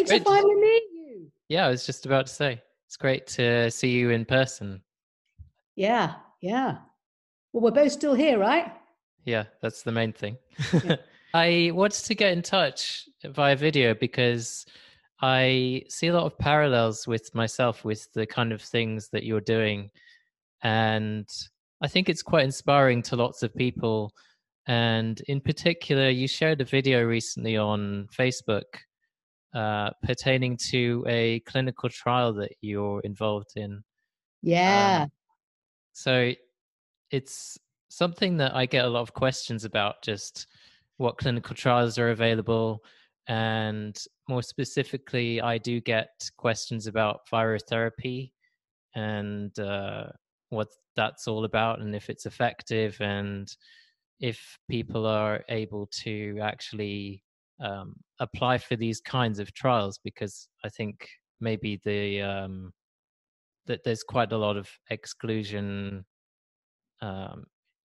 great to Great. finally meet you. Yeah, I was just about to say, it's great to see you in person. Yeah, yeah. Well, we're both still here, right? Yeah, that's the main thing. Yeah. I wanted to get in touch via video because I see a lot of parallels with myself with the kind of things that you're doing. And I think it's quite inspiring to lots of people. And in particular, you shared a video recently on Facebook pertaining to a clinical trial that you're involved in. Yeah. So it's something that I get a lot of questions about, just what clinical trials are available. And more specifically, I do get questions about virotherapy and what that's all about and if it's effective and if people are able to actually apply for these kinds of trials, because I think maybe that there's quite a lot of exclusion. um,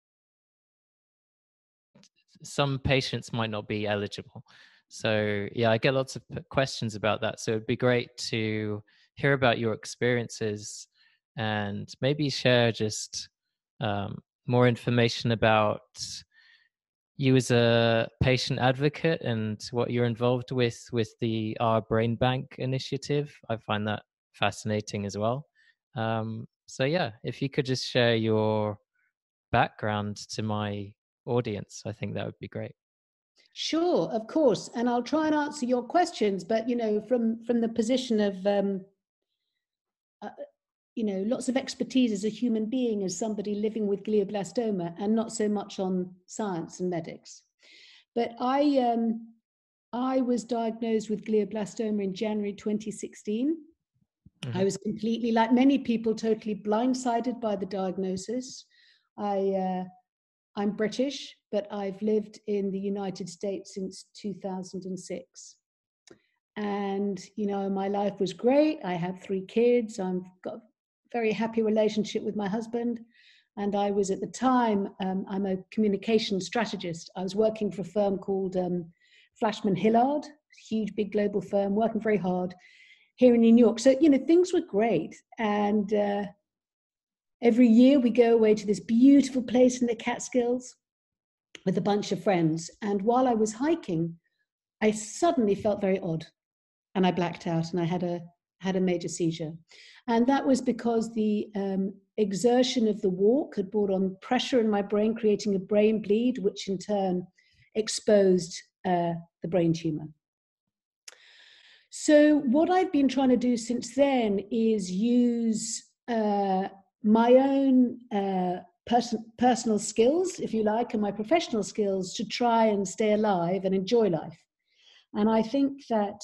some patients might not be eligible. So yeah, I get lots of questions about that. So it'd be great to hear about your experiences and maybe share just more information about you as a patient advocate and what you're involved with the Our Brain Bank initiative. I find that fascinating as well. So yeah, if you could just share your background to my audience, I think that would be great. Sure, of course. And I'll try and answer your questions, but from the position of uh, lots of expertise as a human being, as somebody living with glioblastoma, and not so much on science and medics. But I was diagnosed with glioblastoma in January 2016. I was completely, like many people, totally blindsided by the diagnosis. I'm British, but I've lived in the United States since 2006. And, my life was great. I have 3 kids. I've got a very happy relationship with my husband. And I was at the time, I'm a communication strategist. I was working for a firm called Flashman Hillard, huge, big global firm, working very hard here in New York. So, things were great. And every year we go away to this beautiful place in the Catskills with a bunch of friends. And while I was hiking, I suddenly felt very odd and I blacked out and I had a major seizure. And that was because the exertion of the walk had brought on pressure in my brain, creating a brain bleed, which in turn exposed the brain tumor. So what I've been trying to do since then is use my own personal skills, if you like, and my professional skills to try and stay alive and enjoy life. And I think that,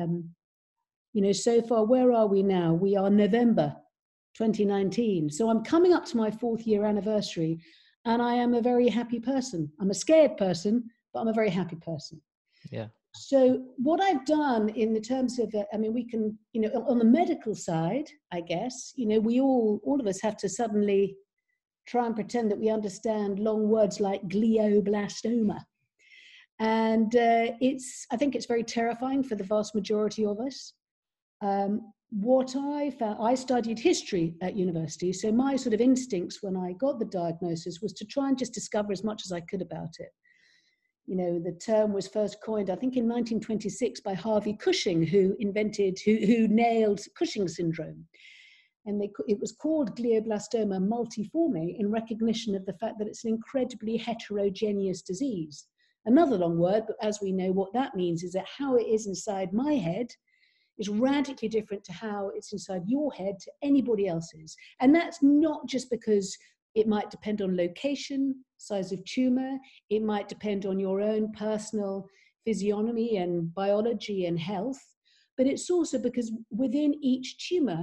so far, where are we now? We are November 2019. So I'm coming up to my 4th year anniversary, and I am a very happy person. I'm a scared person, but I'm a very happy person. Yeah. So what I've done in the terms of, we can, on the medical side, I guess, we all of us have to suddenly try and pretend that we understand long words like glioblastoma. And I think it's very terrifying for the vast majority of us. What I found, I studied history at university, so my sort of instincts when I got the diagnosis was to try and just discover as much as I could about it. The term was first coined, I think, in 1926 by Harvey Cushing, who nailed Cushing's syndrome. And it was called glioblastoma multiforme in recognition of the fact that it's an incredibly heterogeneous disease. Another long word, but as we know, what that means is that how it is inside my head is radically different to how it's inside your head to anybody else's. And that's not just because it might depend on location, size of tumor, it might depend on your own personal physiognomy and biology and health, but it's also because within each tumor,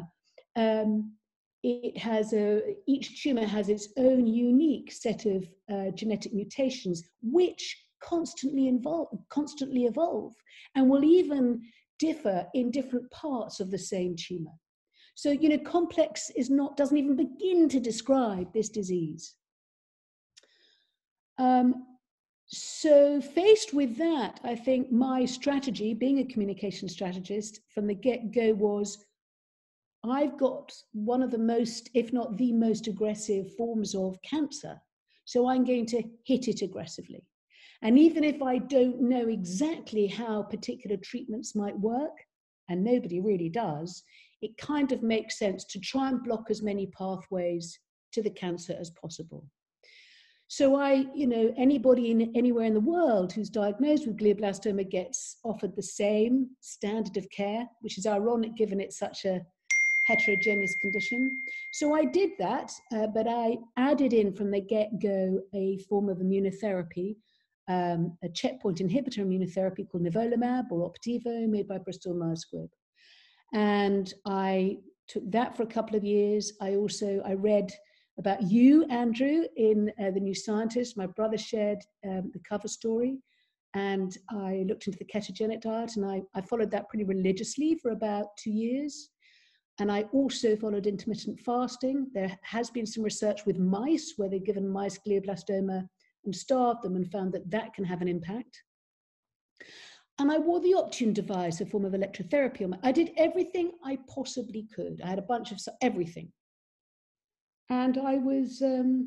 each tumor has its own unique set of genetic mutations, which constantly evolve and will even differ in different parts of the same tumor. So, complex doesn't even begin to describe this disease. So faced with that, I think my strategy, being a communication strategist from the get-go, was I've got one of the most, if not the most aggressive forms of cancer. So I'm going to hit it aggressively. And even if I don't know exactly how particular treatments might work, and nobody really does, it kind of makes sense to try and block as many pathways to the cancer as possible. So anybody anywhere in the world who's diagnosed with glioblastoma gets offered the same standard of care, which is ironic given it's such a heterogeneous condition. So I did that, but I added in from the get-go a form of immunotherapy, a checkpoint inhibitor immunotherapy called nivolumab or Opdivo, made by Bristol Myers Squibb. And I took that for a couple of years. I read about you, Andrew, in The New Scientist. My brother shared the cover story, and I looked into the ketogenic diet, and I followed that pretty religiously for about 2 years. And I also followed intermittent fasting. There has been some research with mice where they've given mice glioblastoma and starved them and found that that can have an impact. And I wore the Optune device, a form of electrotherapy. I did everything I possibly could. I had a bunch of everything. And I was,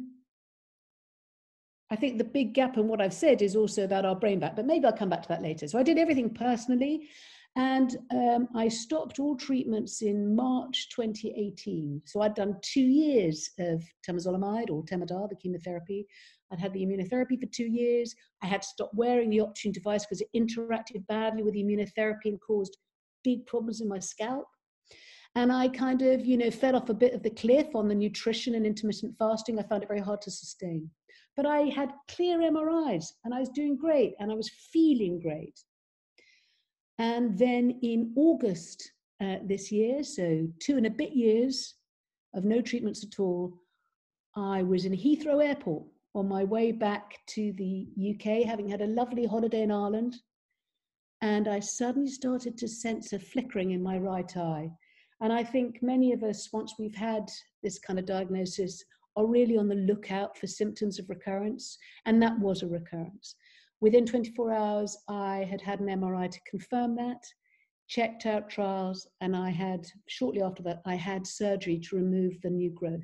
I think the big gap in what I've said is also about our brain back, but maybe I'll come back to that later. So I did everything personally. And I stopped all treatments in March 2018. So I'd done 2 years of temozolomide or Temodar, the chemotherapy. I'd had the immunotherapy for 2 years. I had to stop wearing the Optune device because it interacted badly with the immunotherapy and caused big problems in my scalp. And I kind of, fell off a bit of the cliff on the nutrition and intermittent fasting. I found it very hard to sustain. But I had clear MRIs and I was doing great and I was feeling great. And then in August this year, so 2 and a bit years of no treatments at all, I was in Heathrow Airport on my way back to the UK, having had a lovely holiday in Ireland. And I suddenly started to sense a flickering in my right eye. And I think many of us, once we've had this kind of diagnosis, are really on the lookout for symptoms of recurrence. And that was a recurrence. Within 24 hours, I had had an MRI to confirm that, checked out trials, and shortly after that, I had surgery to remove the new growth.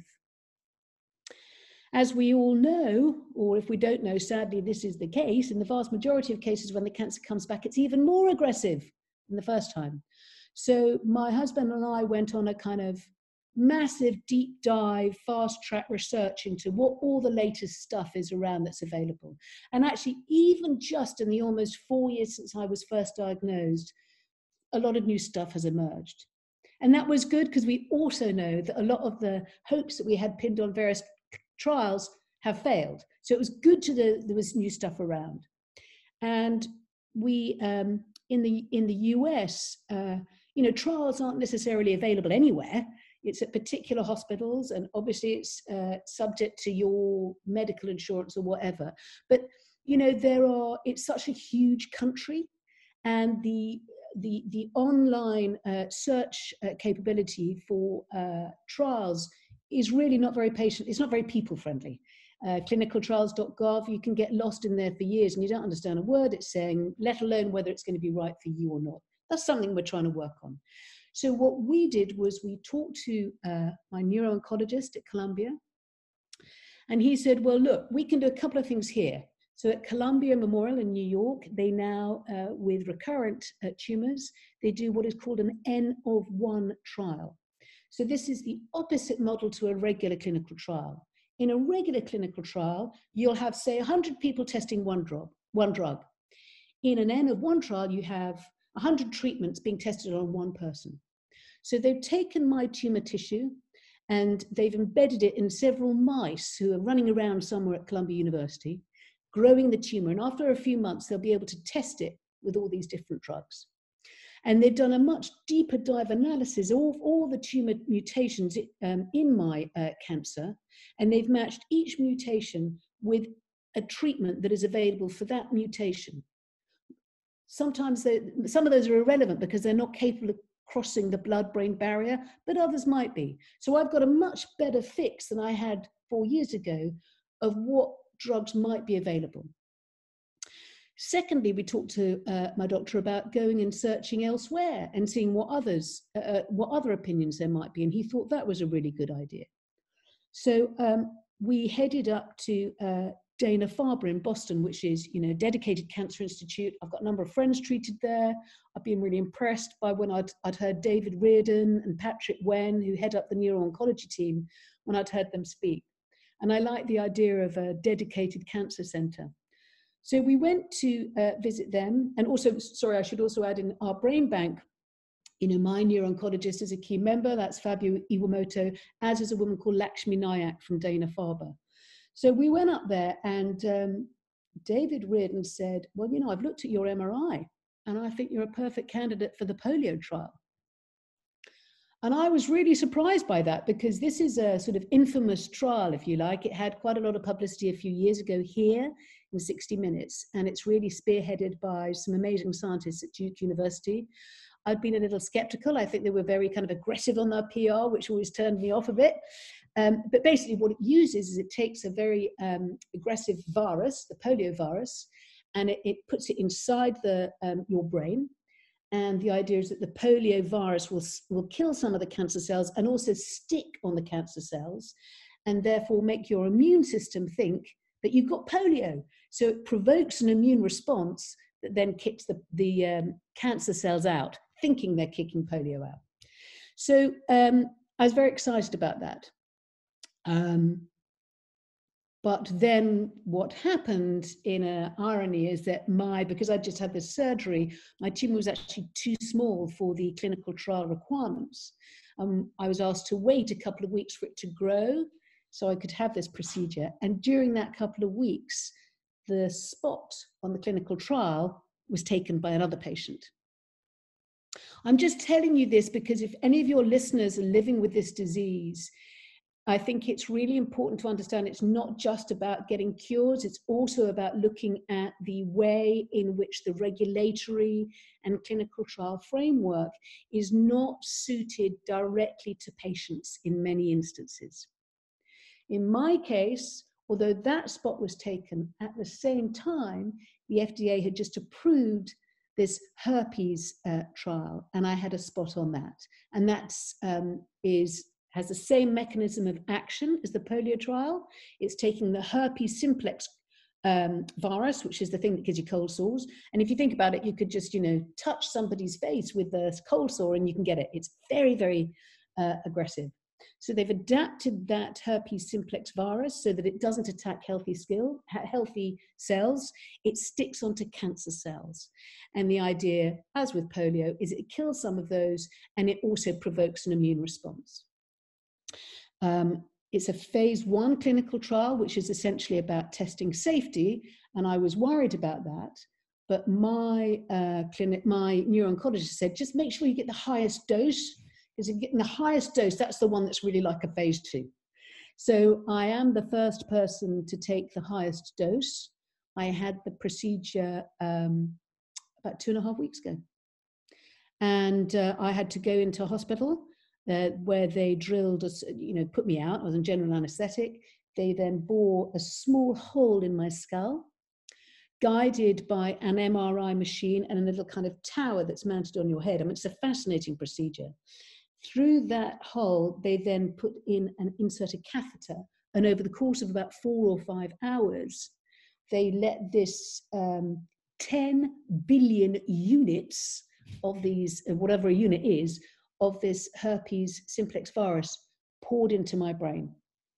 As we all know, or if we don't know, sadly, this is the case, in the vast majority of cases when the cancer comes back, it's even more aggressive than the first time. So my husband and I went on a kind of massive deep dive, fast track research into what all the latest stuff is around that's available. And actually, even just in the almost 4 years since I was first diagnosed, a lot of new stuff has emerged. And that was good because we also know that a lot of the hopes that we had pinned on various trials have failed. So it was good there was new stuff around. And we, in the US, trials aren't necessarily available anywhere. It's at particular hospitals, and obviously it's subject to your medical insurance or whatever. But it's such a huge country, and the online search capability for trials is really not very it's not very people friendly. Clinicaltrials.gov, you can get lost in there for years and you don't understand a word it's saying, let alone whether it's going to be right for you or not. That's something we're trying to work on. So what we did was we talked to my neuro-oncologist at Columbia, and he said, well, look, we can do a couple of things here. So at Columbia Memorial in New York, they now, with recurrent tumors, they do what is called an N of 1 trial. So this is the opposite model to a regular clinical trial. In a regular clinical trial, you'll have, say, 100 people testing one drug. In an N of 1 trial, you have 100 treatments being tested on one person. So they've taken my tumor tissue and they've embedded it in several mice who are running around somewhere at Columbia University, growing the tumor. And after a few months, they'll be able to test it with all these different drugs. And they've done a much deeper dive analysis of all the tumor mutations in my cancer. And they've matched each mutation with a treatment that is available for that mutation. Sometimes some of those are irrelevant because they're not capable of crossing the blood-brain barrier, but others might be. So I've got a much better fix than I had 4 years ago of what drugs might be available. Secondly, we talked to my doctor about going and searching elsewhere and seeing what other opinions there might be. And he thought that was a really good idea. So we headed up to Dana-Farber in Boston, which is, you know, a dedicated cancer institute. I've got a number of friends treated there. I've been really impressed by when I'd heard David Reardon and Patrick Wen, who head up the neuro-oncology team, when I'd heard them speak. And I like the idea of a dedicated cancer center. So we went to visit them. And also, sorry, I should also add, in our brain bank, you know, my neuro-oncologist is a key member. That's Fabio Iwamoto, as is a woman called Lakshmi Nayak from Dana-Farber. So we went up there, and David Reardon said, well, you know, I've looked at your MRI and I think you're a perfect candidate for the polio trial. And I was really surprised by that, because this is a sort of infamous trial, if you like. It had quite a lot of publicity a few years ago here in 60 Minutes, and it's really spearheaded by some amazing scientists at Duke University. I'd been a little skeptical. I think they were very kind of aggressive on their PR, which always turned me off a bit. But basically what it uses is it takes a very aggressive virus, the polio virus, and it puts it inside your brain. And the idea is that the polio virus will kill some of the cancer cells and also stick on the cancer cells, and therefore make your immune system think that you've got polio. So it provokes an immune response that then kicks the cancer cells out, thinking they're kicking polio out. So I was very excited about that. But then what happened in an irony is that because I just had this surgery, my tumor was actually too small for the clinical trial requirements. I was asked to wait a couple of weeks for it to grow so I could have this procedure. And during that couple of weeks, the spot on the clinical trial was taken by another patient. I'm just telling you this because if any of your listeners are living with this disease, I think it's really important to understand it's not just about getting cures, it's also about looking at the way in which the regulatory and clinical trial framework is not suited directly to patients in many instances. In my case, although that spot was taken at the same time, the FDA had just approved this herpes trial, and I had a spot on that. And that has the same mechanism of action as the polio trial. It's taking the herpes simplex virus, which is the thing that gives you cold sores. And if you think about it, you could just, you know, touch somebody's face with the cold sore and you can get it. It's very, very aggressive. So they've adapted that herpes simplex virus so that it doesn't attack healthy cells, it sticks onto cancer cells. And the idea, as with polio, is it kills some of those and it also provokes an immune response. It's a phase 1 clinical trial, which is essentially about testing safety, and I was worried about that. But my neuro-oncologist said, just make sure you get the highest dose, because if you're getting the highest dose, that's the one that's really like a phase 2. So I am the first person to take the highest dose. I had the procedure about 2.5 weeks ago. And I had to go into a hospital where they drilled, put me out. I was in general anesthetic. They then bore a small hole in my skull, guided by an MRI machine and a little kind of tower that's mounted on your head. I mean, it's a fascinating procedure. Through that hole, they then put in an inserted catheter, and over the course of about 4 or 5 hours, they let this 10 billion units of these, whatever a unit is, of this herpes simplex virus poured into my brain.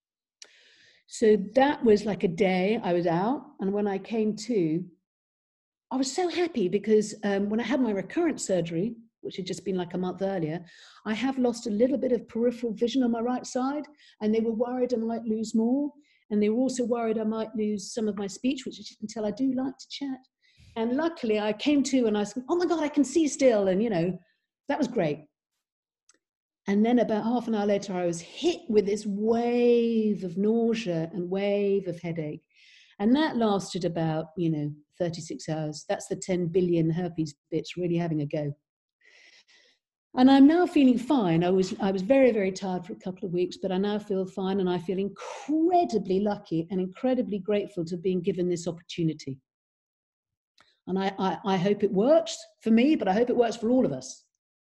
So that was like a day I was out, and when I came to, I was so happy because when I had my recurrent surgery, which had just been like a month earlier, I have lost a little bit of peripheral vision on my right side, and they were worried I might lose more, and they were also worried I might lose some of my speech, which as you can tell, I do like to chat. And luckily I came to and I was, oh my God, I can see still, and that was great. And then about half an hour later, I was hit with this wave of nausea and wave of headache. And that lasted about, 36 hours. That's the 10 billion herpes bits really having a go. And I'm now feeling fine. I was very, very tired for a couple of weeks, but I now feel fine, and I feel incredibly lucky and incredibly grateful to have been given this opportunity. And I hope it works for me, but I hope it works for all of us.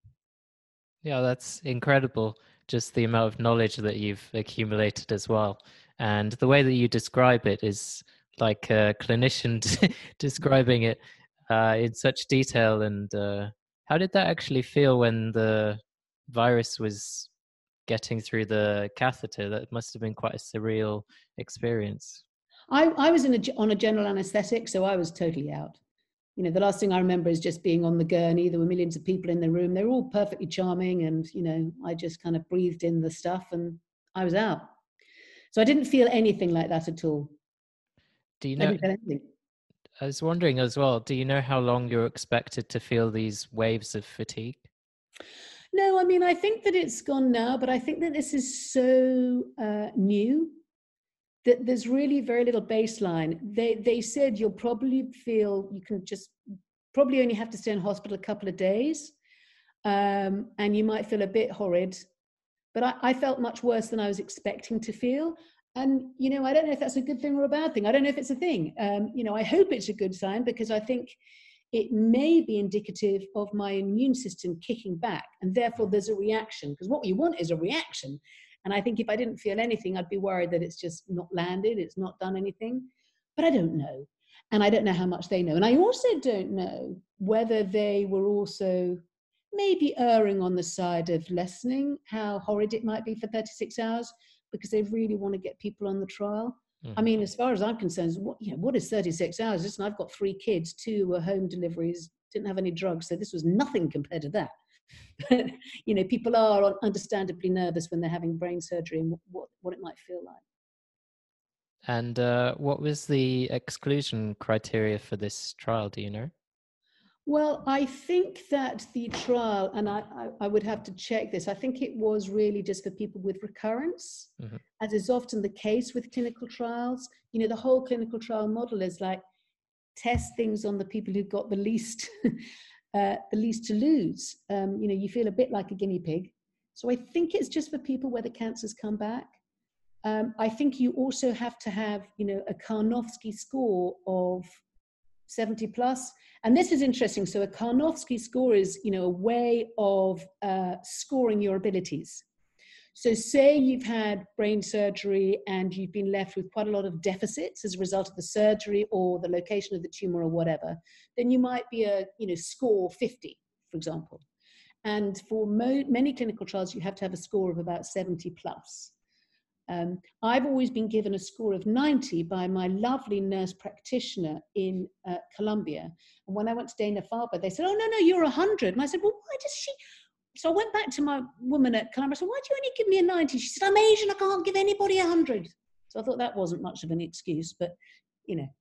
Yeah, that's incredible. Just the amount of knowledge that you've accumulated as well. And the way that you describe it is like a clinician describing it in such detail. And how did that actually feel when the virus was getting through the catheter? That must have been quite a surreal experience. I was on a general anesthetic, so I was totally out. You know, the last thing I remember is just being on the gurney. There were millions of people in the room. They were all perfectly charming. And, you know, I just kind of breathed in the stuff and I was out. So I didn't feel anything like that at all. Do you I know? didn't feel anything. I was wondering as well, do you know how long you're expected to feel these waves of fatigue? No, I mean, I think that it's gone now, but I think that this is so new that there's really very little baseline. They said you'll probably feel, you can just probably only have to stay in hospital a couple of days, and you might feel a bit horrid. But I felt much worse than I was expecting to feel. And, you know, I don't know if that's a good thing or a bad thing. I don't know if it's a thing. You know, I hope it's a good sign, because I think it may be indicative of my immune system kicking back. And therefore there's a reaction, because what you want is a reaction. And I think if I didn't feel anything, I'd be worried that it's just not landed, it's not done anything. But I don't know. And I don't know how much they know. And I also don't know whether they were also maybe erring on the side of lessening how horrid it might be for 36 hours, because they really want to get people on the trial. Mm-hmm. I mean, as far as I'm concerned, what is 36 hours? Listen, I've got 3 kids, 2 were home deliveries, didn't have any drugs, so this was nothing compared to that. But, you know, people are understandably nervous when they're having brain surgery and what it might feel like. And what was the exclusion criteria for this trial? Do you know? Well, I think that the trial, and I would have to check this, I think it was really just for people with recurrence, Mm-hmm. as is often the case with clinical trials. You know, the whole clinical trial model is like test things on the people who've got the least, the least to lose. You know, you feel a bit like a guinea pig. So I think it's just for people where the cancers come back. I think you also have to have, you know, a Karnofsky score of 70 plus. And this is interesting. So a Karnofsky score is, you know, a way of scoring your abilities. So say you've had brain surgery and you've been left with quite a lot of deficits as a result of the surgery or the location of the tumor or whatever, then you might be a, you know, score 50, for example. And for many clinical trials, you have to have a score of about 70 plus. I've always been given a score of 90 by my lovely nurse practitioner in Colombia. And when I went to Dana-Farber, they said, oh, no, you're 100. And I said, well, why does she? So I went back to my woman at Colombia. I said, why do you only give me a 90? She said, I'm Asian. I can't give anybody 100. So I thought that wasn't much of an excuse, but, you know.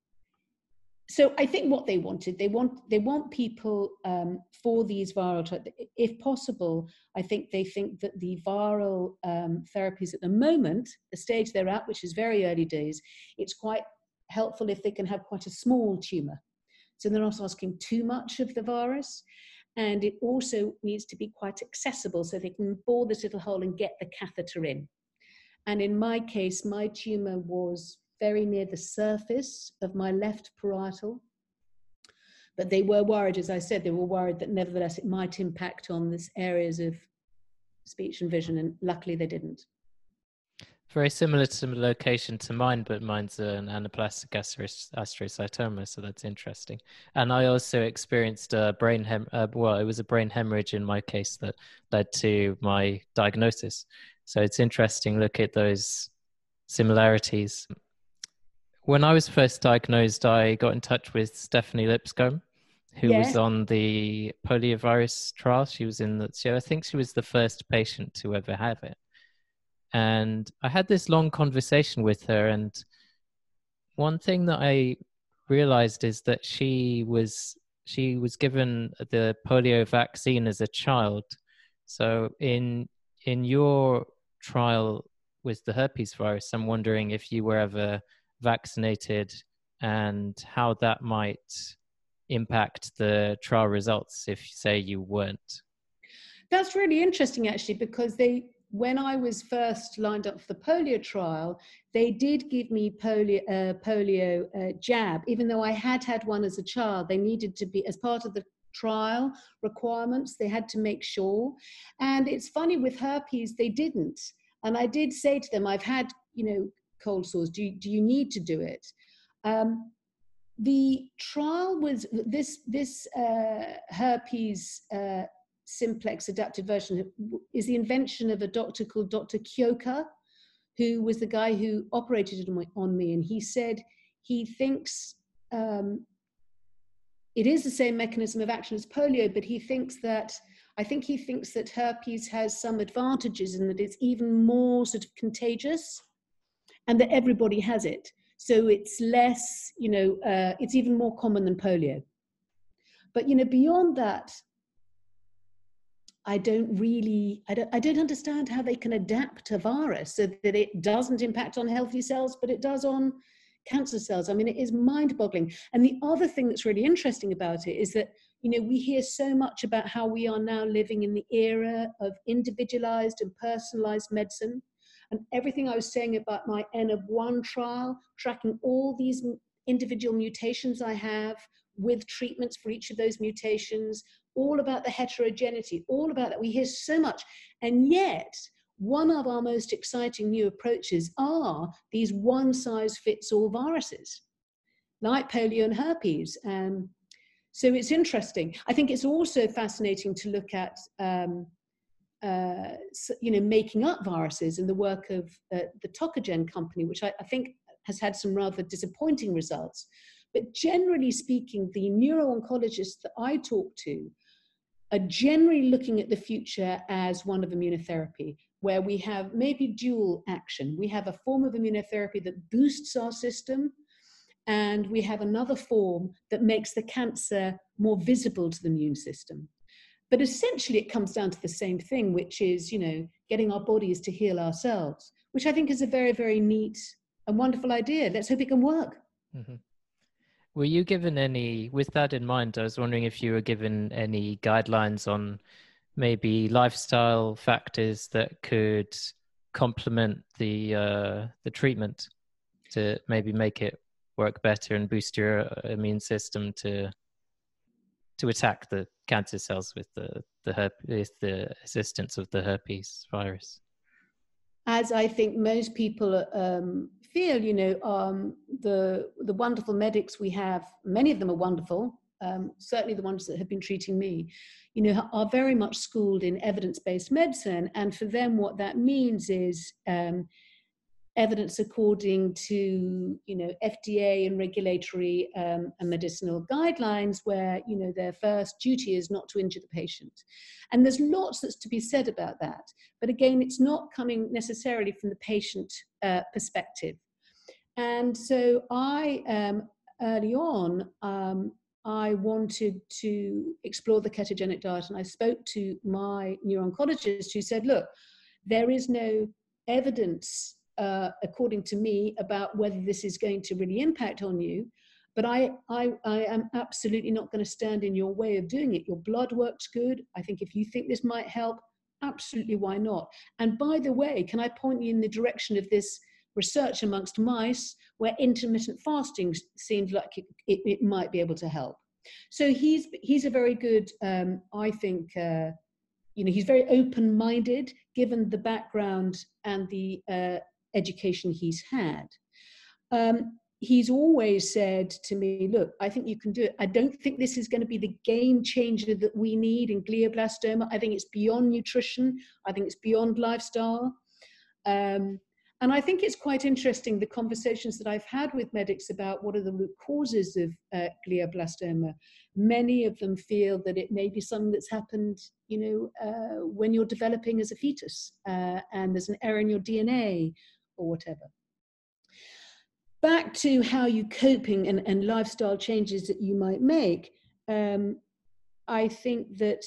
So I think what they wanted, they want people for these viral, if possible, I think they think that the viral therapies at the moment, the stage they're at, which is very early days, it's quite helpful if they can have quite a small tumor. So they're not asking too much of the virus. And it also needs to be quite accessible so they can bore this little hole and get the catheter in. And in my case, my tumor was very near the surface of my left parietal. But they were worried, as I said, they were worried that nevertheless it might impact on these areas of speech and vision, and luckily they didn't. Very similar to location to mine, but mine's an anaplastic astrocytoma, so that's interesting. And I also experienced a brain it was a brain hemorrhage in my case that led to my diagnosis. So it's interesting, look at those similarities. When I was first diagnosed, I got in touch with Stephanie Lipscomb, who was on the poliovirus trial. She was I think she was the first patient to ever have it. And I had this long conversation with her. And one thing that I realized is that she was given the polio vaccine as a child. So in your trial with the herpes virus, I'm wondering if you were ever vaccinated and how that might impact the trial results if, say, you weren't. That's really interesting, actually, because they when I was first lined up for the polio trial, they did give me polio jab, even though I had had one as a child. They needed to be, as part of the trial requirements, they had to make sure. And it's funny, with herpes, they didn't. And I did say to them, I've had, cold sores. Do you need to do it? The trial was this herpes simplex adapted version is the invention of a doctor called Dr. Kyoka, who was the guy who operated it on me. And he said he thinks it is the same mechanism of action as polio, but I think he thinks that herpes has some advantages in that it's even more sort of contagious and that everybody has it. So it's less, it's even more common than polio. But, beyond that, I don't understand how they can adapt a virus so that it doesn't impact on healthy cells, but it does on cancer cells. I mean, it is mind-boggling. And the other thing that's really interesting about it is that, we hear so much about how we are now living in the era of individualized and personalized medicine. And everything I was saying about my N of 1 trial, tracking all these individual mutations I have with treatments for each of those mutations, all about the heterogeneity, all about that. We hear so much. And yet, one of our most exciting new approaches are these one-size-fits-all viruses, like polio and herpes. So it's interesting. I think it's also fascinating to look at making up viruses, and the work of the Tokagen company, which I think has had some rather disappointing results. But generally speaking, the neuro-oncologists that I talk to are generally looking at the future as one of immunotherapy, where we have maybe dual action. We have a form of immunotherapy that boosts our system, and we have another form that makes the cancer more visible to the immune system. But essentially, it comes down to the same thing, which is, getting our bodies to heal ourselves, which I think is a very, very neat and wonderful idea. Let's hope it can work. Mm-hmm. Were you given any, with that in mind, I was wondering if you were given any guidelines on maybe lifestyle factors that could complement the treatment to maybe make it work better and boost your immune system to attack the cancer cells with the assistance of the herpes virus? As I think most people feel, the wonderful medics we have, many of them are wonderful, certainly the ones that have been treating me, are very much schooled in evidence-based medicine. And for them, what that means is evidence according to, FDA and regulatory and medicinal guidelines, where, their first duty is not to injure the patient. And there's lots that's to be said about that. But again, it's not coming necessarily from the patient perspective. And so early on, I wanted to explore the ketogenic diet. And I spoke to my neuro-oncologist, who said, look, there is no evidence according to me, about whether this is going to really impact on you. But I am absolutely not going to stand in your way of doing it. Your blood works good. I think if you think this might help, absolutely, why not? And by the way, can I point you in the direction of this research amongst mice where intermittent fasting seems like it might be able to help? So he's a very good, I think, he's very open-minded, given the background and the education he's had. He's always said to me, look, I think you can do it. I don't think this is going to be the game changer that we need in glioblastoma. I think it's beyond nutrition. I think it's beyond lifestyle. And I think it's quite interesting, the conversations that I've had with medics about what are the root causes of glioblastoma. Many of them feel that it may be something that's happened, when you're developing as a fetus, and there's an error in your DNA or whatever. Back to how you coping and lifestyle changes that you might make. I think that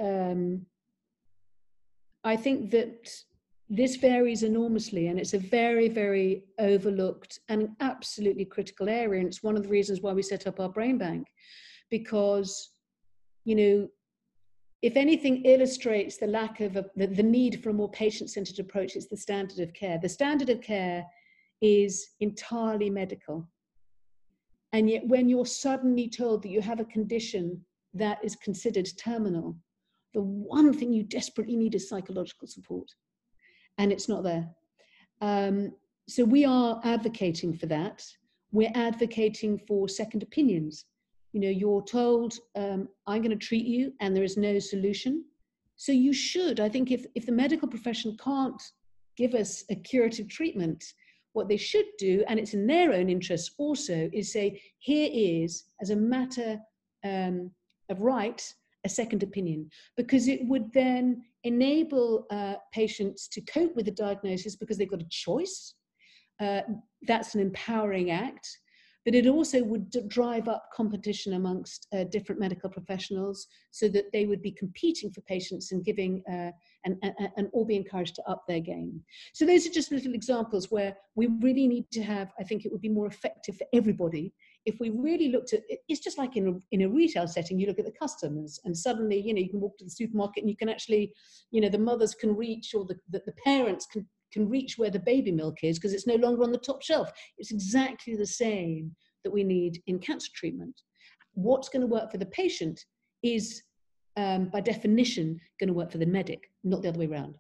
this varies enormously, and it's a very, very overlooked and absolutely critical area. And it's one of the reasons why we set up our brain bank, because, if anything illustrates the lack of the need for a more patient-centered approach, it's the standard of care. The standard of care is entirely medical. And yet when you're suddenly told that you have a condition that is considered terminal, the one thing you desperately need is psychological support. And it's not there. So we are advocating for that. We're advocating for second opinions. You're told, I'm going to treat you and there is no solution. So you should, I think if the medical profession can't give us a curative treatment, what they should do, and it's in their own interest also, is say, here is, as a matter of right, a second opinion, because it would then enable patients to cope with the diagnosis because they've got a choice. That's an empowering act, but it also would drive up competition amongst different medical professionals so that they would be competing for patients and giving and all be encouraged to up their game. So those are just little examples where we really need to have, I think it would be more effective for everybody if we really looked at it. It's just like in a retail setting, you look at the customers and suddenly, you can walk to the supermarket and you can actually, the mothers can reach, or the parents can reach where the baby milk is because it's no longer on the top shelf. It's exactly the same that we need in cancer treatment. What's going to work for the patient is, by definition, going to work for the medic, not the other way around.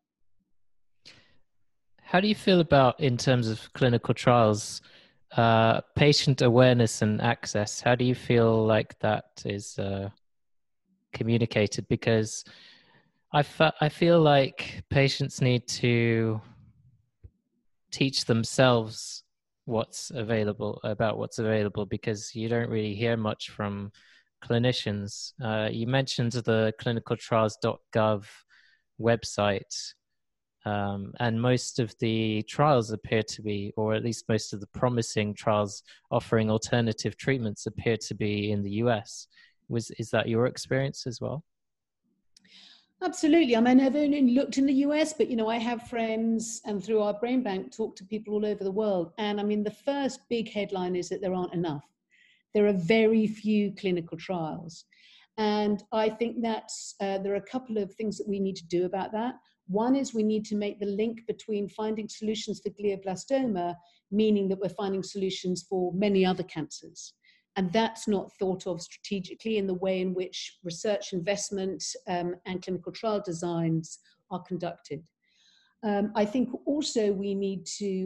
How do you feel about, in terms of clinical trials, patient awareness and access? How do you feel like that is communicated? Because I feel like patients need to teach themselves what's available, because you don't really hear much from clinicians. You mentioned the clinicaltrials.gov website, and most of the trials appear to be, or at least most of the promising trials offering alternative treatments appear to be in the US. Is that your experience as well? Absolutely. I mean, I've only looked in the US, but, I have friends, and through our brain bank, talk to people all over the world. And I mean, the first big headline is that there aren't enough. There are very few clinical trials. And I think that's, there are a couple of things that we need to do about that. One is we need to make the link between finding solutions for glioblastoma, meaning that we're finding solutions for many other cancers. And that's not thought of strategically in the way in which research investment and clinical trial designs are conducted. I think also we need to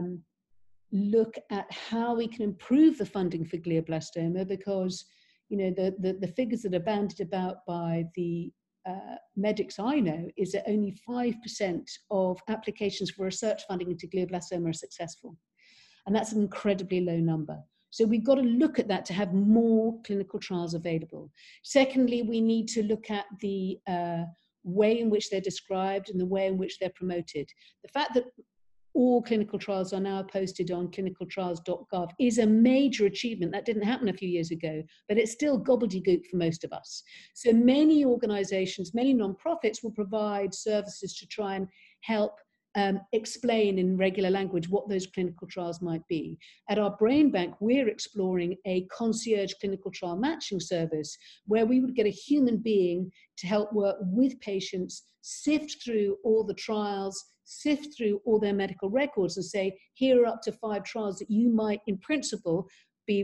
look at how we can improve the funding for glioblastoma, because the figures that are bandied about by the medics I know is that only 5% of applications for research funding into glioblastoma are successful. And that's an incredibly low number. So we've got to look at that to have more clinical trials available. Secondly, we need to look at the way in which they're described and the way in which they're promoted. The fact that all clinical trials are now posted on clinicaltrials.gov is a major achievement. That didn't happen a few years ago, but it's still gobbledygook for most of us. So many organizations, many nonprofits will provide services to try and help explain in regular language what those clinical trials might be. At our brain bank, we're exploring a concierge clinical trial matching service where we would get a human being to help work with patients, sift through all the trials, sift through all their medical records and say, here are up to 5 trials that you might, in principle, be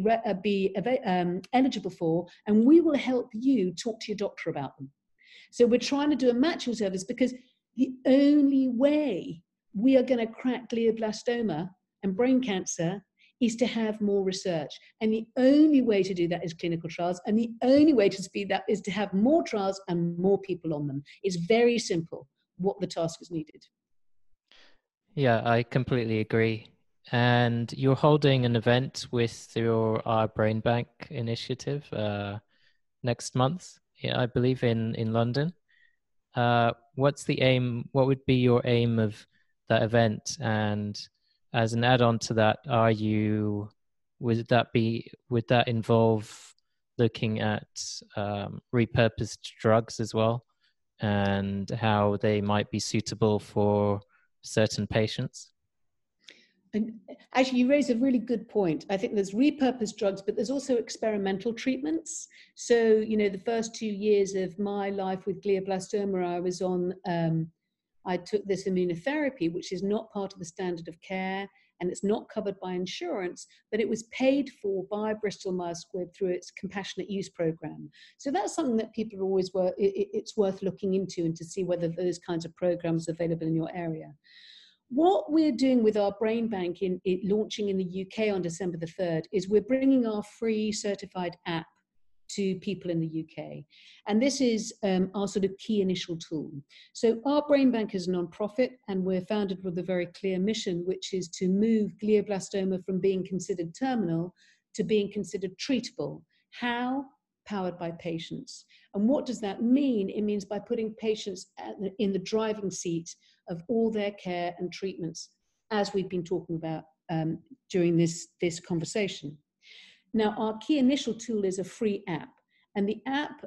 eligible for, and we will help you talk to your doctor about them. So we're trying to do a matching service, because the only way we are going to crack glioblastoma and brain cancer is to have more research. And the only way to do that is clinical trials. And the only way to speed that is to have more trials and more people on them. It's very simple what the task is needed. Yeah, I completely agree. And you're holding an event with your Our Brain Bank initiative next month, I believe, in London. What's the aim? What would be your aim of that event? And as an add-on to that, would that involve looking at repurposed drugs as well, and how they might be suitable for certain patients? And actually, you raise a really good point. I think there's repurposed drugs, but there's also experimental treatments. So, you know, the first 2 years of my life with glioblastoma, I was on, I took this immunotherapy, which is not part of the standard of care, and it's not covered by insurance, but it was paid for by Bristol Myers Squibb through its compassionate use program. So that's something that people are always it's worth looking into, and to see whether those kinds of programs are available in your area. What we're doing with our brain bank in it launching in the UK on December the 3rd is we're bringing our free certified app to people in the UK. And this is our sort of key initial tool. So our brain bank is a non-profit, and we're founded with a very clear mission, which is to move glioblastoma from being considered terminal to being considered treatable. How? Powered by patients. And what does that mean? It means by putting patients in the driving seat of all their care and treatments, as we've been talking about during this conversation. Now, our key initial tool is a free app, and the app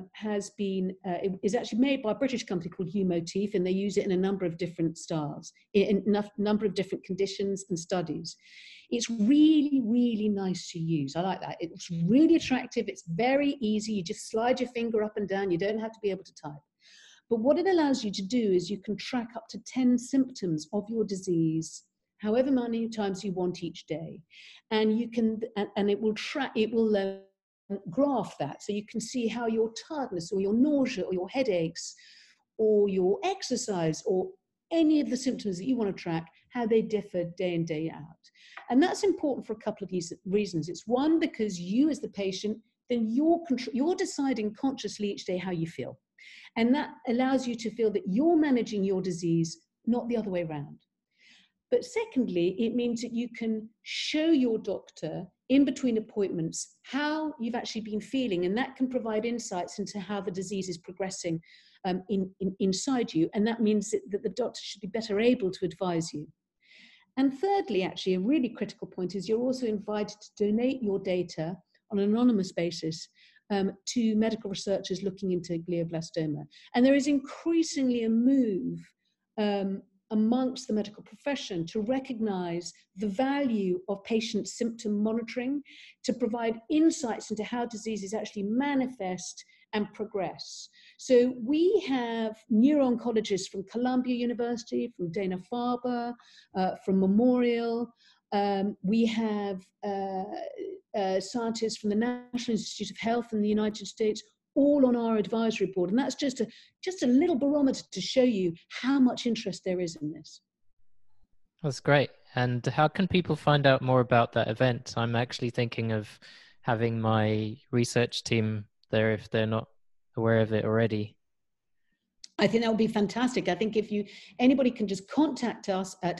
is actually made by a British company called Umotif, and they use it in a number of different styles, in a number of different conditions and studies. It's really, really nice to use. I like that. It's really attractive. It's very easy. You just slide your finger up and down. You don't have to be able to type. But what it allows you to do is you can track up to 10 symptoms of your disease, however many times you want each day. And you can, and it will track, it will graph that. So you can see how your tiredness or your nausea or your headaches or your exercise or any of the symptoms that you want to track, how they differ day in, day out. And that's important for a couple of reasons. It's one, because you as the patient, then you're deciding consciously each day how you feel. And that allows you to feel that you're managing your disease, not the other way around. But secondly, it means that you can show your doctor in between appointments how you've actually been feeling, and that can provide insights into how the disease is progressing inside you. And that means that the doctor should be better able to advise you. And thirdly, actually, a really critical point is you're also invited to donate your data on an anonymous basis to medical researchers looking into glioblastoma. And there is increasingly a move amongst the medical profession to recognize the value of patient symptom monitoring, to provide insights into how diseases actually manifest and progress. So we have neuro-oncologists from Columbia University, from Dana-Farber, from Memorial. We have scientists from the National Institute of Health in the United States, all on our advisory board. And that's just a little barometer to show you how much interest there is in this. That's great. And how can people find out more about that event? I'm actually thinking of having my research team there if they're not aware of it already. I think that would be fantastic. I think if anybody can just contact us at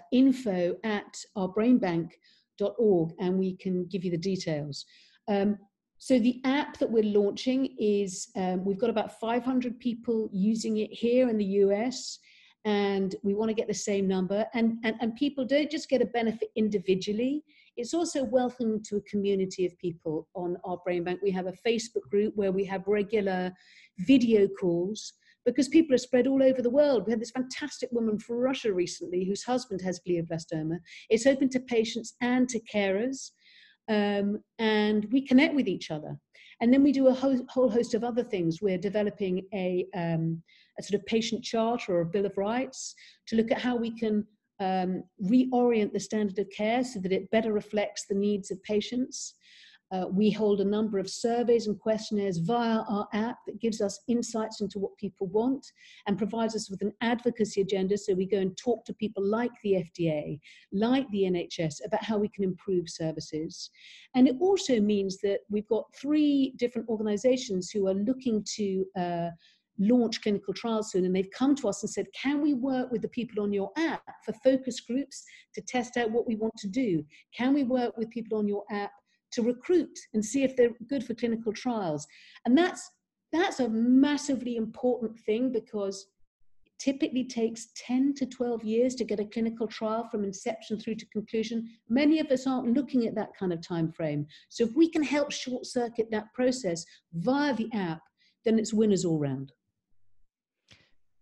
info@ourbrainbank.org and we can give you the details. So the app that we're launching is, we've got about 500 people using it here in the US, and we want to get the same number. And people don't just get a benefit individually. It's also welcoming to a community of people on our brain bank. We have a Facebook group where we have regular video calls, because people are spread all over the world. We had this fantastic woman from Russia recently whose husband has glioblastoma. It's open to patients and to carers, and we connect with each other. And then we do a whole host of other things. We're developing a sort of patient charter or a bill of rights to look at how we can reorient the standard of care so that it better reflects the needs of patients. We hold a number of surveys and questionnaires via our app that gives us insights into what people want and provides us with an advocacy agenda. So we go and talk to people like the FDA, like the NHS, about how we can improve services. And it also means that we've got 3 different organizations who are looking to launch clinical trials soon, and they've come to us and said, can we work with the people on your app for focus groups to test out what we want to do? Can we work with people on your app to recruit and see if they're good for clinical trials? And that's a massively important thing, because it typically takes 10 to 12 years to get a clinical trial from inception through to conclusion. Many of us aren't looking at that kind of time frame. So if we can help short circuit that process via the app, then it's winners all round.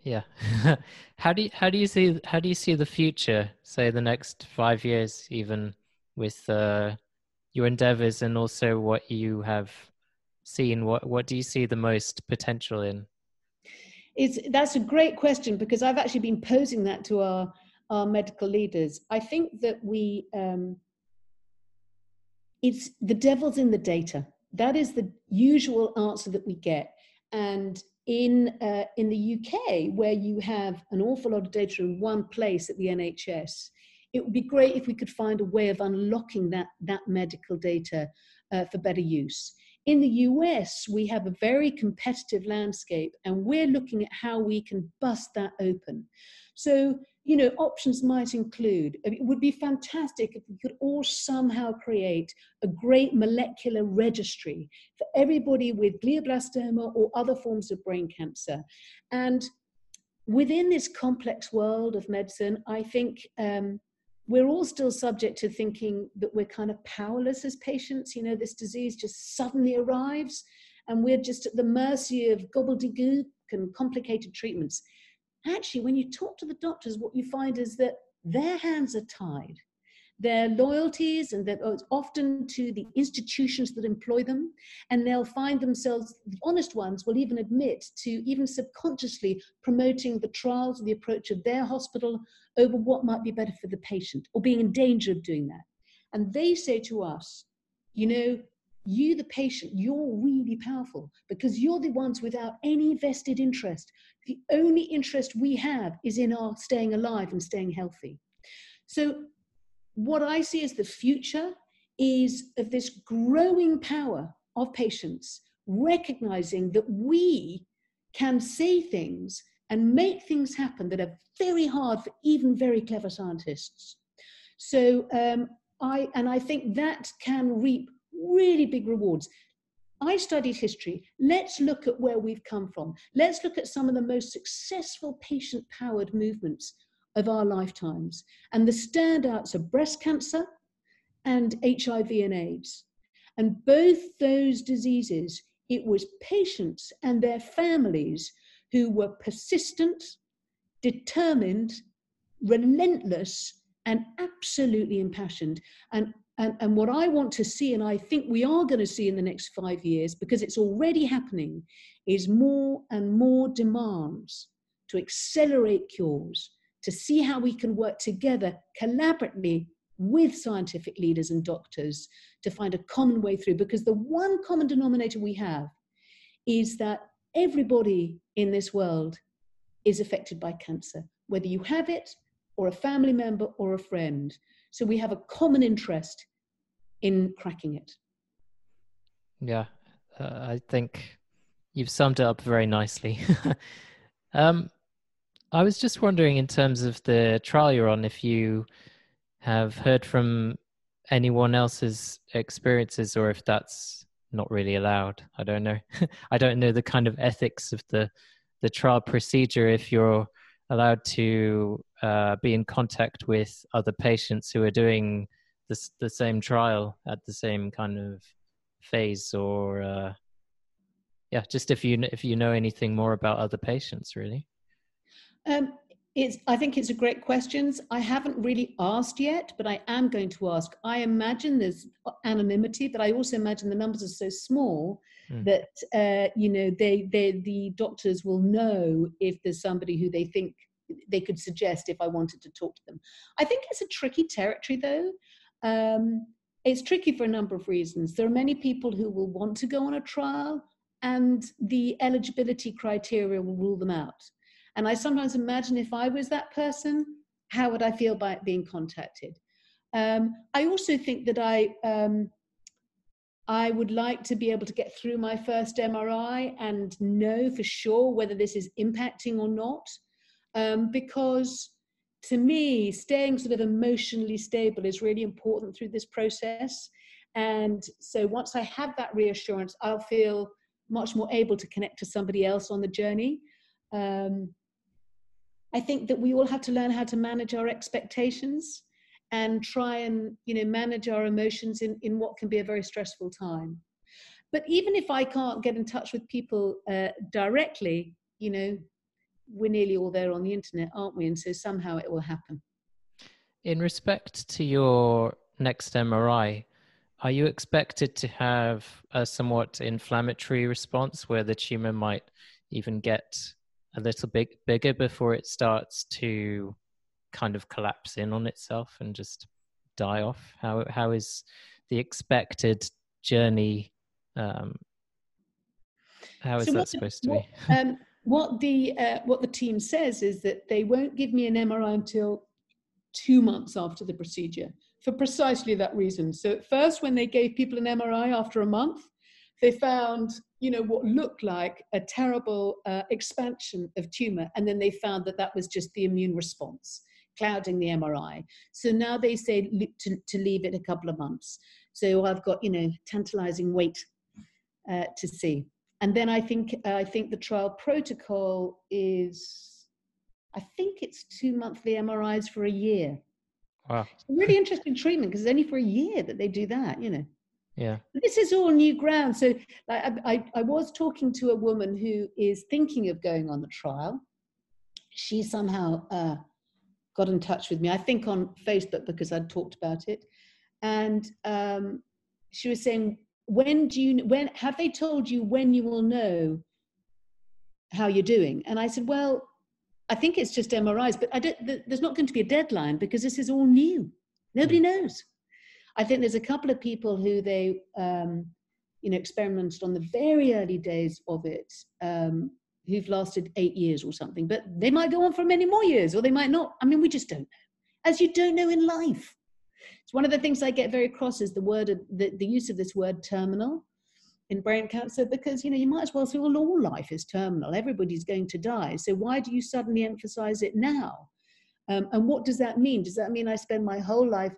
Yeah. How do you see the future, say the next 5 years, even with your endeavors and also what you have seen? What do you see the most potential in? That's a great question, because I've actually been posing that to our medical leaders. I think that it's the devil's in the data. That is the usual answer that we get. And in the UK, where you have an awful lot of data in one place at the NHS, it would be great if we could find a way of unlocking that medical data for better use. In the US, we have a very competitive landscape, and we're looking at how we can bust that open. So, options might include, it would be fantastic if we could all somehow create a great molecular registry for everybody with glioblastoma or other forms of brain cancer. And within this complex world of medicine, I think we're all still subject to thinking that we're kind of powerless as patients. This disease just suddenly arrives and we're just at the mercy of gobbledygook and complicated treatments. Actually, when you talk to the doctors, what you find is that their hands are tied. Their loyalties and that often to the institutions that employ them, and they'll find themselves, the honest ones will even admit to even subconsciously promoting the trials or the approach of their hospital over what might be better for the patient, or being in danger of doing that. And they say to us, you, the patient, you're really powerful because you're the ones without any vested interest. The only interest we have is in our staying alive and staying healthy. So what I see as the future is of this growing power of patients recognizing that we can say things and make things happen that are very hard for even very clever scientists. So I think that can reap really big rewards. I studied history. Let's look at where we've come from. Let's look at some of the most successful patient-powered movements of our lifetimes. And the standouts are breast cancer and HIV and AIDS. And both those diseases, it was patients and their families who were persistent, determined, relentless, and absolutely impassioned. And what I want to see, and I think we are going to see in the next 5 years, because it's already happening, is more and more demands to accelerate cures, to see how we can work together collaboratively with scientific leaders and doctors to find a common way through. Because the one common denominator we have is that everybody in this world is affected by cancer, whether you have it or a family member or a friend. So we have a common interest in cracking it. Yeah, I think you've summed it up very nicely. I was just wondering, in terms of the trial you're on, if you have heard from anyone else's experiences, or if that's not really allowed. I don't know. I don't know the kind of ethics of the trial procedure, if you're allowed to be in contact with other patients who are doing the same trial at the same kind of phase, or just if you know anything more about other patients, really. I think it's a great question. I haven't really asked yet, but I am going to ask. I imagine there's anonymity, but I also imagine the numbers are so small that the doctors will know if there's somebody who they think they could suggest if I wanted to talk to them. I think it's a tricky territory, though. It's tricky for a number of reasons. There are many people who will want to go on a trial, and the eligibility criteria will rule them out. And I sometimes imagine, if I was that person, how would I feel by being contacted? I also think that I would like to be able to get through my first MRI and know for sure whether this is impacting or not. Because to me, staying sort of emotionally stable is really important through this process. And so once I have that reassurance, I'll feel much more able to connect to somebody else on the journey. I think that we all have to learn how to manage our expectations and try and manage our emotions in what can be a very stressful time. But even if I can't get in touch with people directly, we're nearly all there on the internet, aren't we? And so somehow it will happen. In respect to your next MRI, are you expected to have a somewhat inflammatory response where the tumor might even get a little bit bigger before it starts to kind of collapse in on itself and just die off? How is the expected journey? How is that supposed to be? What the team says is that they won't give me an MRI until 2 months after the procedure, for precisely that reason. So at first, when they gave people an MRI after a month, they found, what looked like a terrible expansion of tumor. And then they found that that was just the immune response, clouding the MRI. So now they say to leave it a couple of months. So I've got, tantalizing wait to see. And then I think the trial protocol is, I think it's 2 monthly MRIs for a year. Wow. It's a really interesting treatment because it's only for a year that they do that, Yeah. This is all new ground. So I was talking to a woman who is thinking of going on the trial. She somehow got in touch with me, I think on Facebook, because I'd talked about it. And she was saying, when have they told you when you will know how you're doing? And I said, well, I think it's just MRIs, but there's not going to be a deadline because this is all new. Nobody knows. I think there's a couple of people who they, experimented on the very early days of it, who've lasted 8 years or something, but they might go on for many more years, or they might not. I mean, we just don't know, as you don't know in life. It's one of the things I get very cross is the use of this word terminal in brain cancer, because you might as well say, well, all life is terminal. Everybody's going to die. So why do you suddenly emphasize it now? And what does that mean? Does that mean I spend my whole life,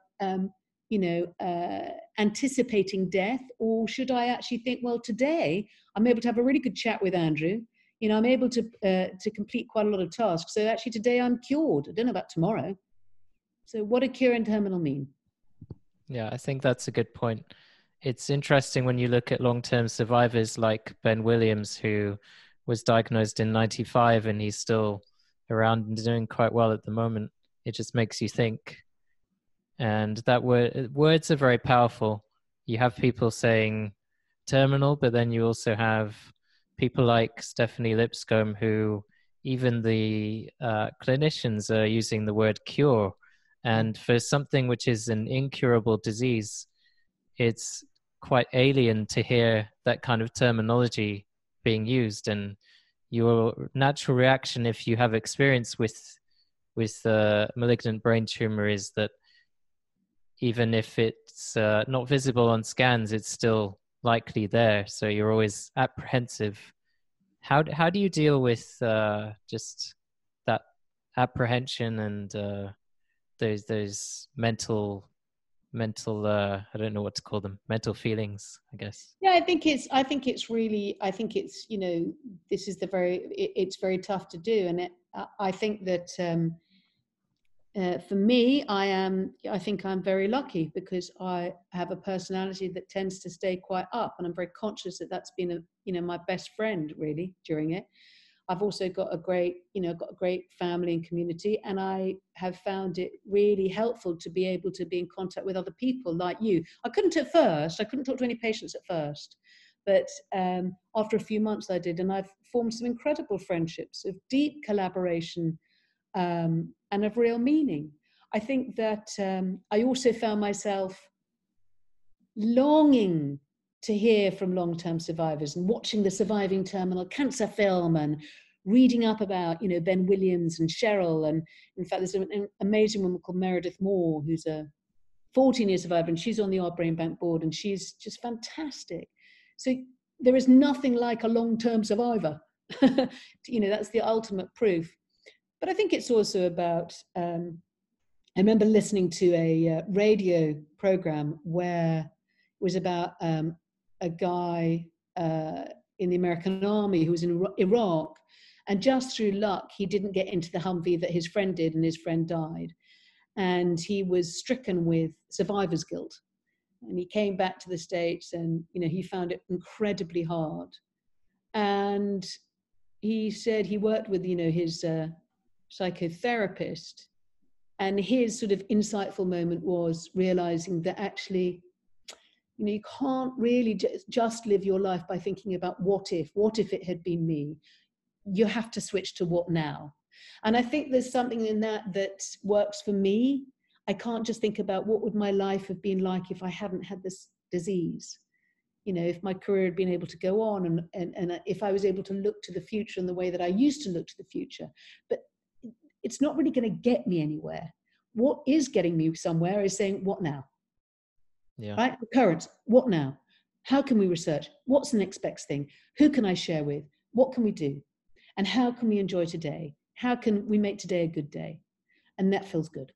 anticipating death, or should I actually think, well, today I'm able to have a really good chat with Andrew. I'm able to complete quite a lot of tasks. So actually today I'm cured. I don't know about tomorrow. So what do cure and terminal mean? Yeah, I think that's a good point. It's interesting when you look at long-term survivors like Ben Williams, who was diagnosed in 95 and he's still around and doing quite well at the moment. It just makes you think. And that words are very powerful. You have people saying terminal, but then you also have people like Stephanie Lipscomb, who even the clinicians are using the word cure. And for something which is an incurable disease, it's quite alien to hear that kind of terminology being used. And your natural reaction, if you have experience with malignant brain tumor, is that even if it's not visible on scans, it's still likely there. So you're always apprehensive. How do you deal with just that apprehension and those mental I don't know what to call them, mental feelings, I guess? Yeah, I think it's this is it's very tough to do. And I think that for me, I think I'm very lucky because I have a personality that tends to stay quite up, and I'm very conscious that that's been my best friend really during it. I've also got a great family and community, and I have found it really helpful to be able to be in contact with other people like you. I couldn't talk to any patients at first, but after a few months I did, and I've formed some incredible friendships of deep collaboration and of real meaning. I think that I also found myself longing to hear from long-term survivors and watching the Surviving Terminal Cancer film and reading up about, Ben Williams and Cheryl. And in fact, there's an amazing woman called Meredith Moore, who's a 14-year survivor, and she's on the Our Brain Bank board, and she's just fantastic. So there is nothing like a long-term survivor. That's the ultimate proof. But I think it's also about, I remember listening to a radio program where it was about a guy in the American Army who was in Iraq, and just through luck, he didn't get into the Humvee that his friend did, and his friend died. And he was stricken with survivor's guilt. And he came back to the States, and he found it incredibly hard. And he said he worked with, his psychotherapist, and his sort of insightful moment was realizing that actually, you can't really just live your life by thinking about what if it had been me. You have to switch to what now. And I think there's something in that works for me. I can't just think about what would my life have been like if I hadn't had this disease. If my career had been able to go on, and if I was able to look to the future in the way that I used to look to the future. But it's not really going to get me anywhere. What is getting me somewhere is saying, what now? Yeah. Right? Recurrence. What now? How can we research? What's the next best thing? Who can I share with? What can we do? And how can we enjoy today? How can we make today a good day? And that feels good.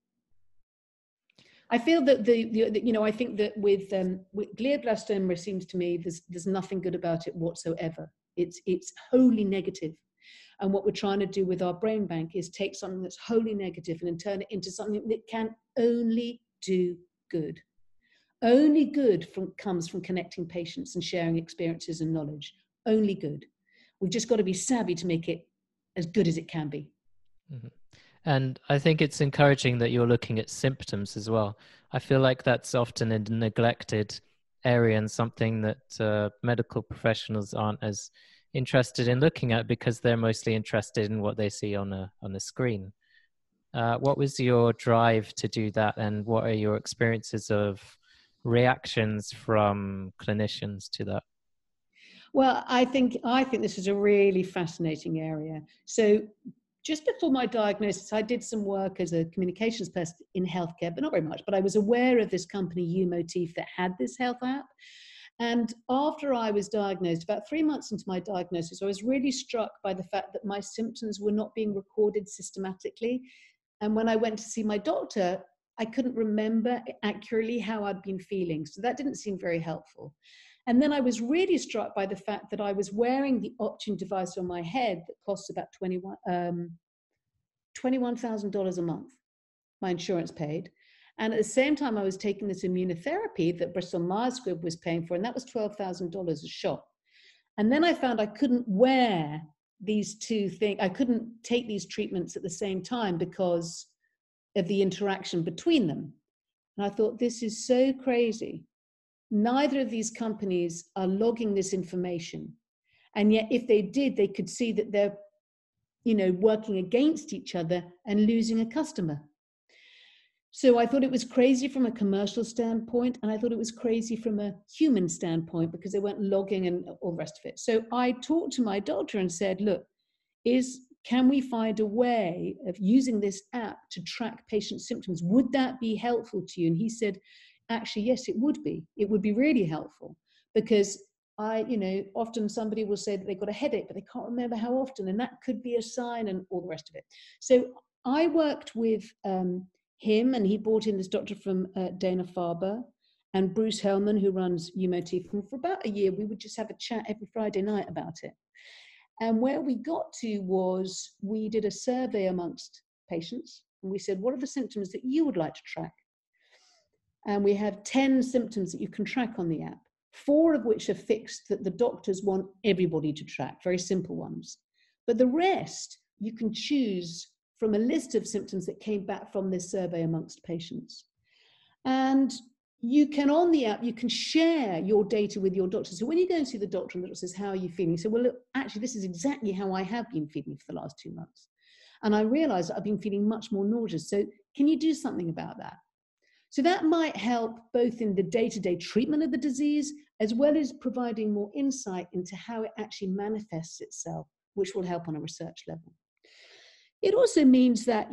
I feel that I think that with glioblastoma, it seems to me there's nothing good about it whatsoever. It's wholly negative. And what we're trying to do with our brain bank is take something that's wholly negative and turn it into something that can only do good. Only good comes from connecting patients and sharing experiences and knowledge. Only good. We've just got to be savvy to make it as good as it can be. Mm-hmm. And I think it's encouraging that you're looking at symptoms as well. I feel like that's often a neglected area and something that medical professionals aren't as interested in looking at because they're mostly interested in what they see on a screen. What was your drive to do that, and what are your experiences of reactions from clinicians to that? Well, I think this is a really fascinating area. So just before my diagnosis, I did some work as a communications person in healthcare, but not very much. But I was aware of this company, uMotif, that had this health app. And after I was diagnosed, about 3 months into my diagnosis, I was really struck by the fact that my symptoms were not being recorded systematically. And when I went to see my doctor, I couldn't remember accurately how I'd been feeling. So that didn't seem very helpful. And then I was really struck by the fact that I was wearing the Optune device on my head that costs about $21,000 a month, my insurance paid. And at the same time, I was taking this immunotherapy that Bristol Myers Squibb was paying for, and that was $12,000 a shot. And then I found I couldn't wear these two things. I couldn't take these treatments at the same time because of the interaction between them. And I thought, this is so crazy. Neither of these companies are logging this information. And yet if they did, they could see that they're, working against each other and losing a customer. So I thought it was crazy from a commercial standpoint, and I thought it was crazy from a human standpoint because they weren't logging and all the rest of it. So I talked to my doctor and said, look, can we find a way of using this app to track patient symptoms? Would that be helpful to you? And he said, actually, yes, it would be. It would be really helpful because often somebody will say that they've got a headache, but they can't remember how often, and that could be a sign and all the rest of it. So I worked with him, and he brought in this doctor from Dana-Farber and Bruce Hellman, who runs uMotif. And for about a year, we would just have a chat every Friday night about it. And where we got to was we did a survey amongst patients, and we said, what are the symptoms that you would like to track? And we have 10 symptoms that you can track on the app, 4 of which are fixed that the doctors want everybody to track, very simple ones. But the rest, you can choose from a list of symptoms that came back from this survey amongst patients. And you can, on the app, you can share your data with your doctor. So when you go and see the doctor and the doctor says, how are you feeling? You say, well, look, actually, this is exactly how I have been feeling for the last 2 months. And I realized that I've been feeling much more nauseous. So can you do something about that? So that might help both in the day-to-day treatment of the disease, as well as providing more insight into how it actually manifests itself, which will help on a research level. It also means that,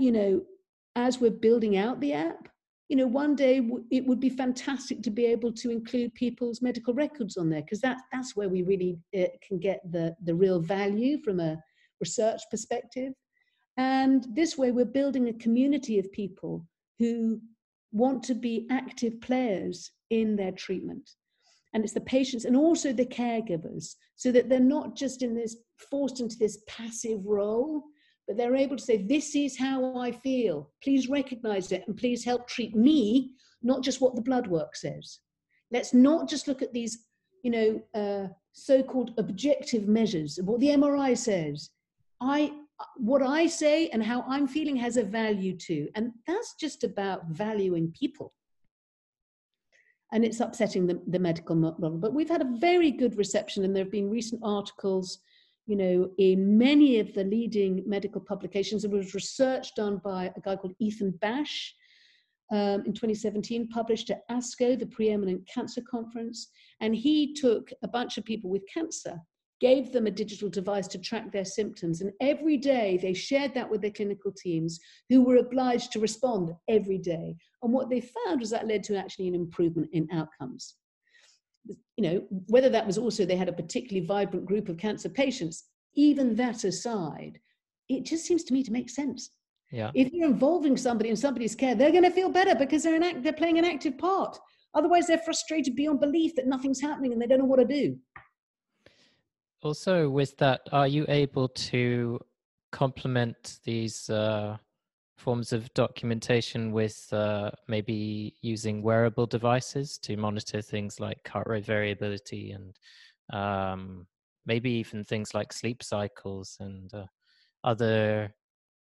as we're building out the app, one day it would be fantastic to be able to include people's medical records on there, because that's where we really can get the real value from a research perspective. And this way we're building a community of people who want to be active players in their treatment. And it's the patients and also the caregivers, so that they're not just forced into this passive role, but they're able to say, this is how I feel. Please recognize it and please help treat me, not just what the blood work says. Let's not just look at these, so-called objective measures of what the MRI says. what I say and how I'm feeling has a value too. And that's just about valuing people. And it's upsetting the medical model. But we've had a very good reception, and there have been recent articles, you know, in many of the leading medical publications. There was research done by a guy called Ethan Bash in 2017, published at ASCO, the preeminent cancer conference. And he took a bunch of people with cancer, gave them a digital device to track their symptoms. And every day they shared that with their clinical teams, who were obliged to respond every day. And what they found was that led to actually an improvement in outcomes. You know, whether that was also they had a particularly vibrant group of cancer patients, even that aside, it just seems to me to make sense. Yeah. If you're involving somebody in somebody's care, they're going to feel better because they're playing an active part. Otherwise, they're frustrated beyond belief that nothing's happening and they don't know what to do. Also, with that, are you able to complement these forms of documentation with maybe using wearable devices to monitor things like heart rate variability and maybe even things like sleep cycles and other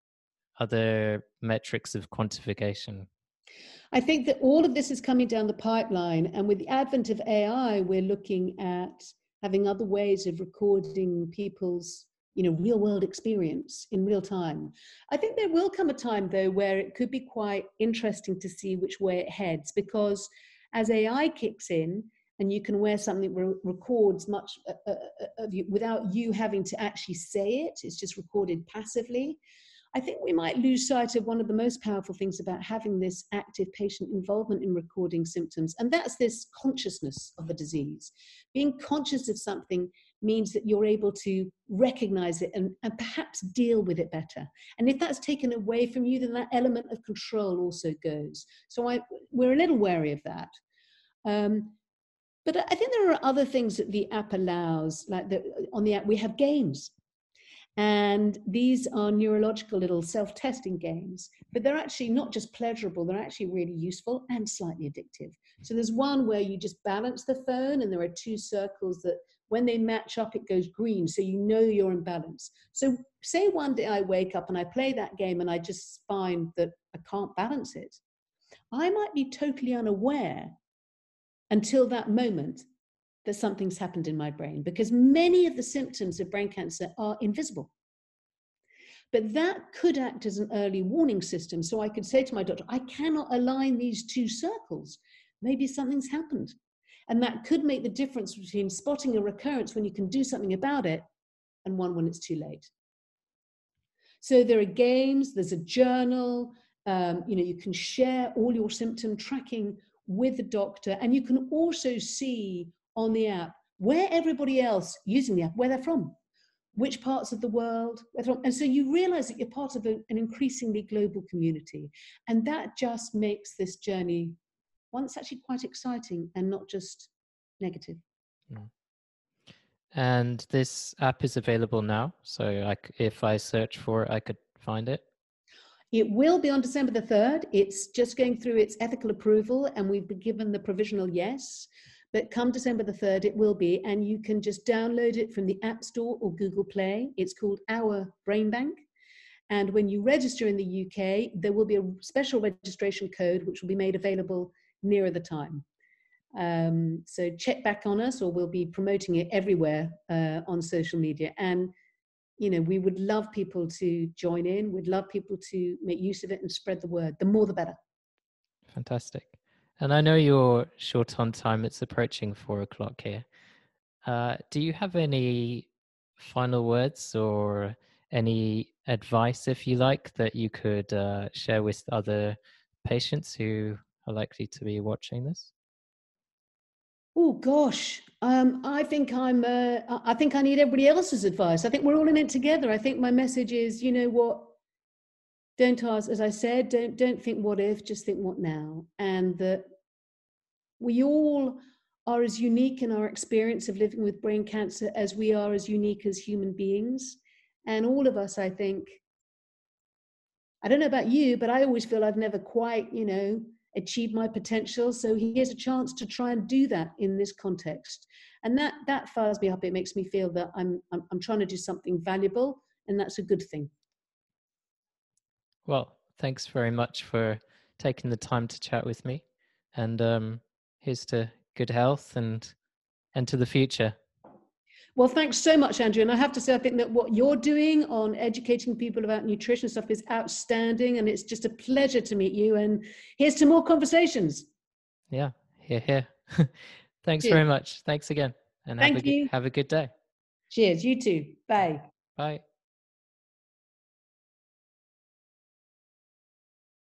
metrics of quantification? I think that all of this is coming down the pipeline, and with the advent of AI, we're looking at having other ways of recording people's, you know, real world experience in real time. I think there will come a time, though, where it could be quite interesting to see which way it heads, because as AI kicks in and you can wear something that records much of you without you having to actually say it, it's just recorded passively. I think we might lose sight of one of the most powerful things about having this active patient involvement in recording symptoms, and that's this consciousness of a disease. Being conscious of something means that you're able to recognize it and perhaps deal with it better. And if that's taken away from you, then that element of control also goes. So we're a little wary of that. But I think there are other things that the app allows, like on the app we have games. And these are neurological little self-testing games, but they're actually not just pleasurable, they're actually really useful and slightly addictive. So there's one where you just balance the phone and there are two circles that when they match up, it goes green. So you know you're in balance. So say one day I wake up and I play that game and I just find that I can't balance it. I might be totally unaware until that moment that something's happened in my brain, because many of the symptoms of brain cancer are invisible. But that could act as an early warning system. So I could say to my doctor, I cannot align these two circles. Maybe something's happened. And that could make the difference between spotting a recurrence when you can do something about it and one when it's too late. So there are games, there's a journal, you can share all your symptom tracking with the doctor, and you can also see on the app where everybody else using the app, where they're from, which parts of the world they're from. And so you realize that you're part of an increasingly global community. And that just makes this journey one that's actually quite exciting and not just negative. And this app is available now. So if I search for it, I could find it. It will be on December the 3rd. It's just going through its ethical approval, and we've been given the provisional yes. But come December the 3rd, it will be, and you can just download it from the App Store or Google Play. It's called Our Brain Bank. And when you register in the UK, there will be a special registration code which will be made available nearer the time. So check back on us, or we'll be promoting it everywhere on social media. And we would love people to join in. We'd love people to make use of it and spread the word. The more, the better. Fantastic. And I know you're short on time. It's approaching 4:00 here. Do you have any final words or any advice, if you like, that you could share with other patients who are likely to be watching this? Oh gosh, I think I think I need everybody else's advice. I think we're all in it together. I think my message is, you know what? Don't ask, as I said, don't think what if, just think what now. And that we all are as unique in our experience of living with brain cancer as we are as unique as human beings. And all of us, I think, I don't know about you, but I always feel I've never quite, achieved my potential. So here's a chance to try and do that in this context. And that fires me up. It makes me feel that I'm trying to do something valuable and that's a good thing. Well, thanks very much for taking the time to chat with me. And here's to good health and to the future. Well, thanks so much, Andrew. And I have to say, I think that what you're doing on educating people about nutrition stuff is outstanding. And it's just a pleasure to meet you. And here's to more conversations. Yeah, here. Thanks Cheers. very much. Thanks again. And Thank you. have a good day. Cheers. You too. Bye. Bye.